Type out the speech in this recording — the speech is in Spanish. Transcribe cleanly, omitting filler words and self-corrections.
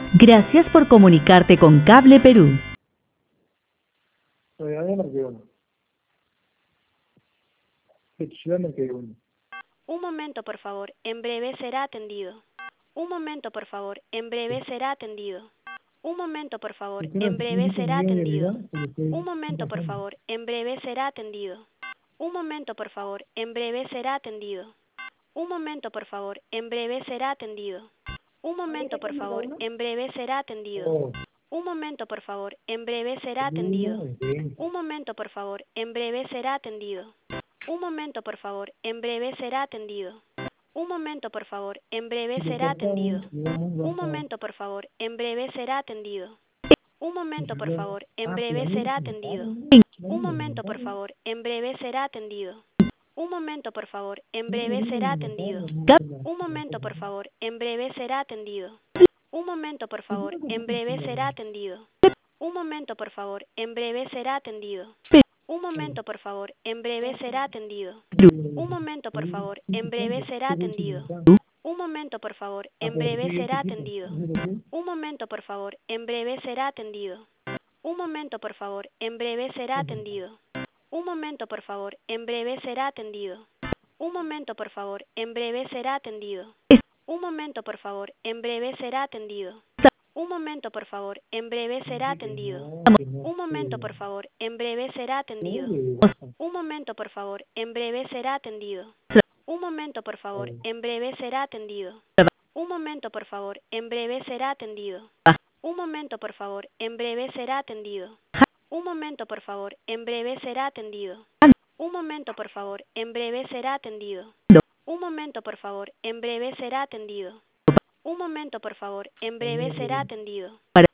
Gracias por comunicarte con Cable Perú. Todavía marqué uno. Ya marqué uno. Un momento, por favor. En breve será atendido. Un momento, por favor. En breve será atendido. Un momento, por favor. En breve será atendido. Un momento, por favor. En breve será atendido. Un momento, por favor. En breve será atendido. Un momento, por favor. En breve será atendido. Un momento, por favor. En breve será atendido. Oh, Un momento, por favor. En breve será uno, atendido. Un momento, por favor. En breve será atendido. Un momento, por favor. En breve será atendido. Un momento, por favor. En breve será atendido. Un momento, por favor. En breve será atendido. Un momento, por favor. En breve será atendido. Un momento, por favor. En breve será atendido. Un momento, por favor. En breve será atendido. Un momento, por favor. En breve será atendido. Un momento, por favor. En breve será atendido. Un momento, por favor. En breve será atendido. Un momento, por favor. En breve será atendido. Un momento, por favor. En breve será atendido. Un momento, por favor. En breve será atendido. Un momento, por favor. En breve será atendido. Un momento, por favor. En breve será atendido. Un momento, por favor. En breve será atendido. Un momento, por favor. En breve será atendido. Un momento, por favor. En breve será atendido. Un momento, por favor. En breve será atendido. Un momento, por favor. En breve será atendido. Un momento, por favor. En breve será atendido. Un momento, por favor. En breve será atendido. Un momento, por favor. En breve será atendido. Un momento, por favor. En breve será atendido. Un momento, por favor. En breve será atendido. Un momento, por favor. En breve será atendido. Un momento, por favor. En breve será atendido. Un momento, por favor. En breve será atendido.